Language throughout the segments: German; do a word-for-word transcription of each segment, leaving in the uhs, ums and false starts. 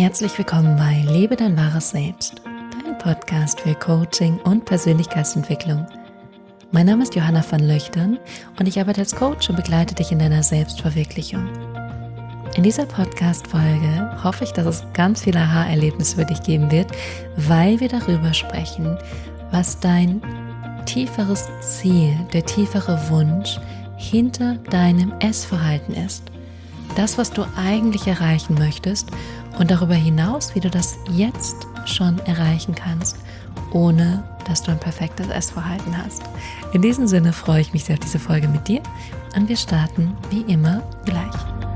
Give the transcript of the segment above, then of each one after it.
Herzlich willkommen bei Lebe dein wahres Selbst, dein Podcast für Coaching und Persönlichkeitsentwicklung. Mein Name ist Johanna van Löchtern und ich arbeite als Coach und begleite dich in deiner Selbstverwirklichung. In dieser Podcast-Folge hoffe ich, dass es ganz viele Aha-Erlebnisse für dich geben wird, weil wir darüber sprechen, was dein tieferes Ziel, der tiefere Wunsch hinter deinem Essverhalten ist. Das, was du eigentlich erreichen möchtest und darüber hinaus, wie du das jetzt schon erreichen kannst, ohne dass du ein perfektes Essverhalten hast. In diesem Sinne freue ich mich sehr auf diese Folge mit dir und wir starten wie immer gleich.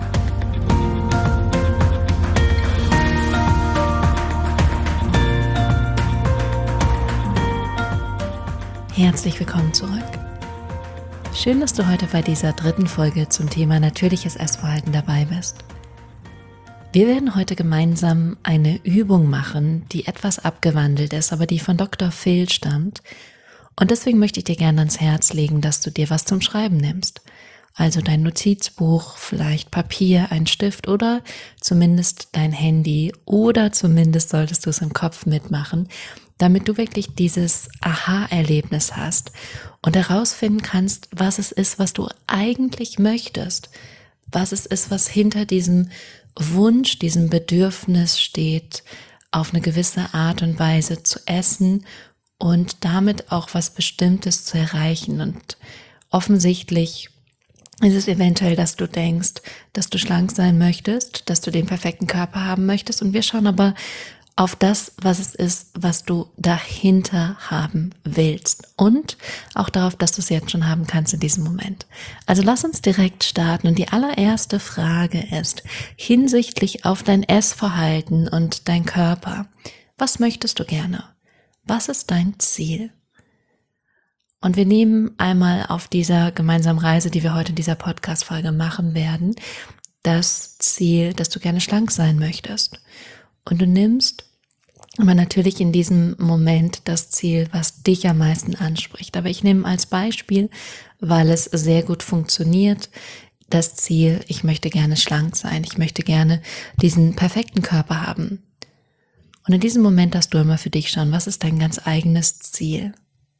Herzlich willkommen zurück. Schön, dass du heute bei dieser dritten Folge zum Thema natürliches Essverhalten dabei bist. Wir werden heute gemeinsam eine Übung machen, die etwas abgewandelt ist, aber die von Doktor Phil stammt. Und deswegen möchte ich dir gerne ans Herz legen, dass du dir was zum Schreiben nimmst. Also dein Notizbuch, vielleicht Papier, ein Stift oder zumindest dein Handy oder zumindest solltest du es im Kopf mitmachen, damit du wirklich dieses Aha-Erlebnis hast und herausfinden kannst, was es ist, was du eigentlich möchtest, was es ist, was hinter diesem Wunsch, diesem Bedürfnis steht, auf eine gewisse Art und Weise zu essen und damit auch was Bestimmtes zu erreichen. Und offensichtlich ist es eventuell, dass du denkst, dass du schlank sein möchtest, dass du den perfekten Körper haben möchtest. Und wir schauen aber auf das, was es ist, was du dahinter haben willst und auch darauf, dass du es jetzt schon haben kannst in diesem Moment. Also lass uns direkt starten und die allererste Frage ist hinsichtlich auf dein Essverhalten und dein Körper. Was möchtest du gerne? Was ist dein Ziel? Und wir nehmen einmal auf dieser gemeinsamen Reise, die wir heute in dieser Podcast-Folge machen werden, das Ziel, dass du gerne schlank sein möchtest. Und du nimmst aber natürlich in diesem Moment das Ziel, was dich am meisten anspricht. Aber ich nehme als Beispiel, weil es sehr gut funktioniert, das Ziel, ich möchte gerne schlank sein, ich möchte gerne diesen perfekten Körper haben. Und in diesem Moment darfst du immer für dich schauen, was ist dein ganz eigenes Ziel?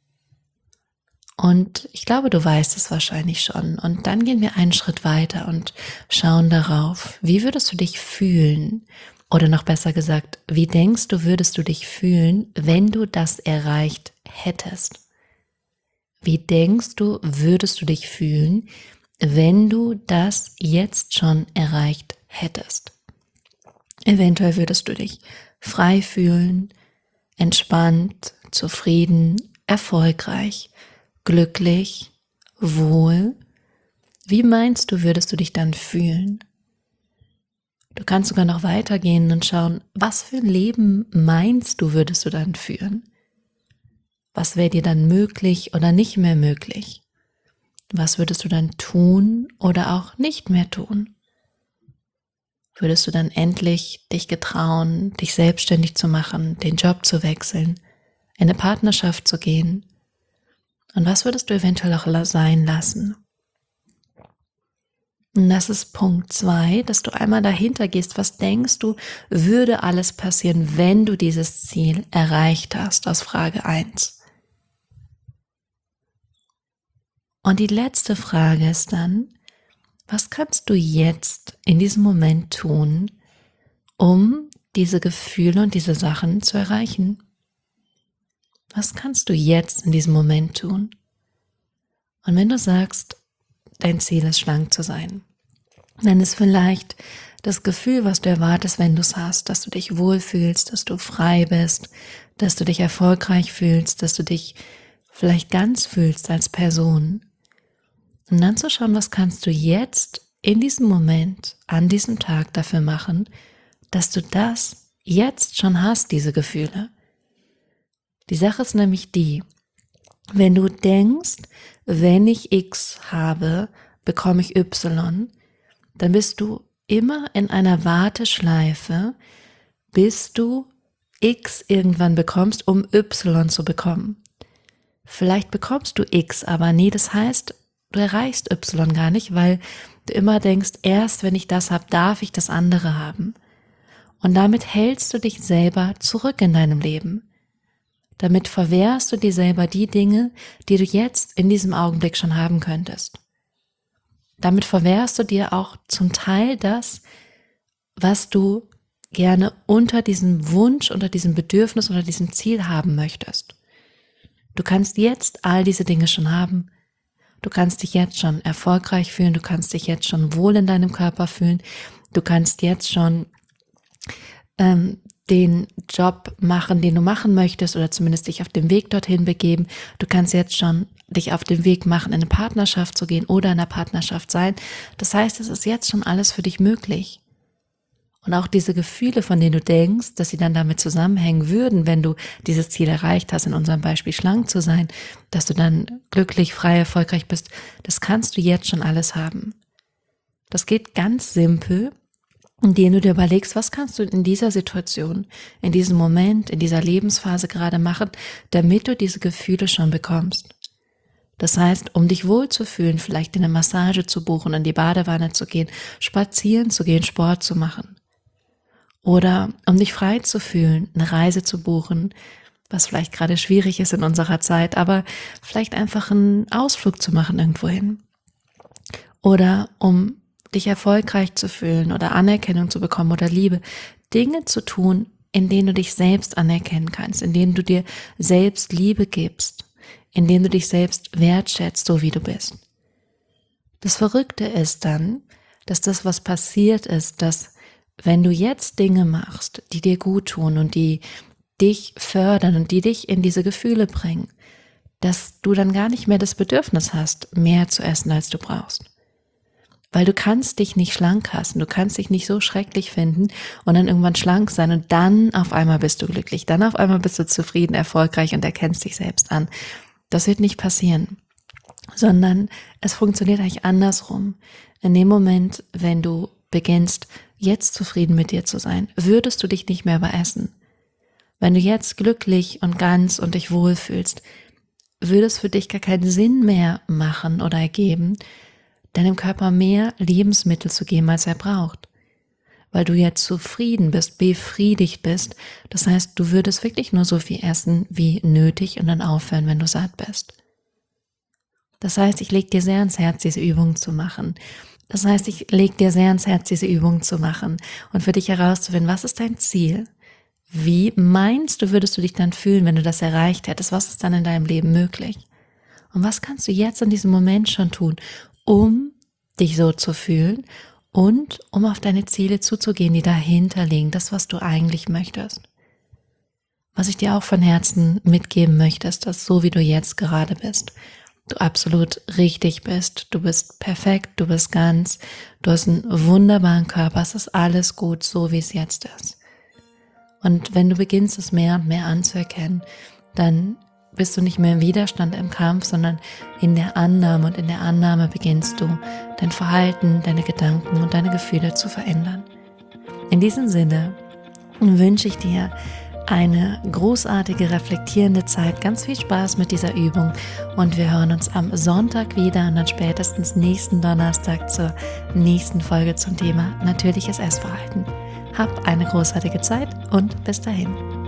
Und ich glaube, du weißt es wahrscheinlich schon. Und dann gehen wir einen Schritt weiter und schauen darauf, wie würdest du dich fühlen? Oder noch besser gesagt, wie denkst du, würdest du dich fühlen, wenn du das erreicht hättest? Wie denkst du, würdest du dich fühlen, wenn du das jetzt schon erreicht hättest? Eventuell würdest du dich frei fühlen, entspannt, zufrieden, erfolgreich, glücklich, wohl. Wie meinst du, würdest du dich dann fühlen? Du kannst sogar noch weitergehen und schauen, was für ein Leben meinst du, würdest du dann führen? Was wäre dir dann möglich oder nicht mehr möglich? Was würdest du dann tun oder auch nicht mehr tun? Würdest du dann endlich dich getrauen, dich selbstständig zu machen, den Job zu wechseln, in eine Partnerschaft zu gehen? Und was würdest du eventuell auch sein lassen? Und das ist Punkt zwei, dass du einmal dahinter gehst, was denkst du, würde alles passieren, wenn du dieses Ziel erreicht hast, aus Frage eins. Und die letzte Frage ist dann, was kannst du jetzt in diesem Moment tun, um diese Gefühle und diese Sachen zu erreichen? Was kannst du jetzt in diesem Moment tun? Und wenn du sagst, dein Ziel ist, schlank zu sein, dann ist vielleicht das Gefühl, was du erwartest, wenn du es hast, dass du dich wohlfühlst, dass du frei bist, dass du dich erfolgreich fühlst, dass du dich vielleicht ganz fühlst als Person. Und dann zu schauen, was kannst du jetzt in diesem Moment, an diesem Tag dafür machen, dass du das jetzt schon hast, diese Gefühle. Die Sache ist nämlich die, wenn du denkst, wenn ich X habe, bekomme ich Y, dann bist du immer in einer Warteschleife, bis du X irgendwann bekommst, um Y zu bekommen. Vielleicht bekommst du X, aber nee, das heißt, du erreichst Y gar nicht, weil du immer denkst, erst wenn ich das habe, darf ich das andere haben. Und damit hältst du dich selber zurück in deinem Leben. Damit verwehrst du dir selber die Dinge, die du jetzt in diesem Augenblick schon haben könntest. Damit verwehrst du dir auch zum Teil das, was du gerne unter diesem Wunsch, unter diesem Bedürfnis, unter diesem Ziel haben möchtest. Du kannst jetzt all diese Dinge schon haben. Du kannst dich jetzt schon erfolgreich fühlen, du kannst dich jetzt schon wohl in deinem Körper fühlen, du kannst jetzt schon ähm, den Job machen, den du machen möchtest oder zumindest dich auf dem Weg dorthin begeben. Du kannst jetzt schon dich auf den Weg machen, in eine Partnerschaft zu gehen oder in einer Partnerschaft sein. Das heißt, es ist jetzt schon alles für dich möglich. Und auch diese Gefühle, von denen du denkst, dass sie dann damit zusammenhängen würden, wenn du dieses Ziel erreicht hast, in unserem Beispiel schlank zu sein, dass du dann glücklich, frei, erfolgreich bist, das kannst du jetzt schon alles haben. Das geht ganz simpel, indem du dir überlegst, was kannst du in dieser Situation, in diesem Moment, in dieser Lebensphase gerade machen, damit du diese Gefühle schon bekommst. Das heißt, um dich wohlzufühlen, vielleicht eine Massage zu buchen, in die Badewanne zu gehen, spazieren zu gehen, Sport zu machen. Oder um dich frei zu fühlen, eine Reise zu buchen, was vielleicht gerade schwierig ist in unserer Zeit, aber vielleicht einfach einen Ausflug zu machen irgendwohin. Oder um dich erfolgreich zu fühlen oder Anerkennung zu bekommen oder Liebe, Dinge zu tun, in denen du dich selbst anerkennen kannst, in denen du dir selbst Liebe gibst, in denen du dich selbst wertschätzt, so wie du bist. Das Verrückte ist dann, dass das, was passiert ist, dass wenn du jetzt Dinge machst, die dir gut tun und die dich fördern und die dich in diese Gefühle bringen, dass du dann gar nicht mehr das Bedürfnis hast, mehr zu essen, als du brauchst. Weil du kannst dich nicht schlank hassen, du kannst dich nicht so schrecklich finden und dann irgendwann schlank sein und dann auf einmal bist du glücklich, dann auf einmal bist du zufrieden, erfolgreich und erkennst dich selbst an. Das wird nicht passieren, sondern es funktioniert eigentlich andersrum. In dem Moment, wenn du beginnst, jetzt zufrieden mit dir zu sein, würdest du dich nicht mehr überessen. Wenn du jetzt glücklich und ganz und dich wohlfühlst, würde es für dich gar keinen Sinn mehr machen oder ergeben, deinem Körper mehr Lebensmittel zu geben, als er braucht. Weil du jetzt zufrieden bist, befriedigt bist. Das heißt, du würdest wirklich nur so viel essen, wie nötig und dann aufhören, wenn du satt bist. Das heißt, ich lege dir sehr ans Herz, diese Übung zu machen. Das heißt, ich lege dir sehr ans Herz, diese Übung zu machen und für dich herauszufinden, was ist dein Ziel? Wie meinst du, würdest du dich dann fühlen, wenn du das erreicht hättest? Was ist dann in deinem Leben möglich? Und was kannst du jetzt in diesem Moment schon tun, um dich so zu fühlen und um auf deine Ziele zuzugehen, die dahinter liegen, das, was du eigentlich möchtest. Was ich dir auch von Herzen mitgeben möchte, ist, dass so wie du jetzt gerade bist, du absolut richtig bist, du bist perfekt, du bist ganz, du hast einen wunderbaren Körper, es ist alles gut, so wie es jetzt ist. Und wenn du beginnst, es mehr und mehr anzuerkennen, dann bist du nicht mehr im Widerstand, im Kampf, sondern in der Annahme. Und in der Annahme beginnst du, dein Verhalten, deine Gedanken und deine Gefühle zu verändern. In diesem Sinne wünsche ich dir eine großartige, reflektierende Zeit, ganz viel Spaß mit dieser Übung und wir hören uns am Sonntag wieder und dann spätestens nächsten Donnerstag zur nächsten Folge zum Thema natürliches Essverhalten. Hab eine großartige Zeit und bis dahin.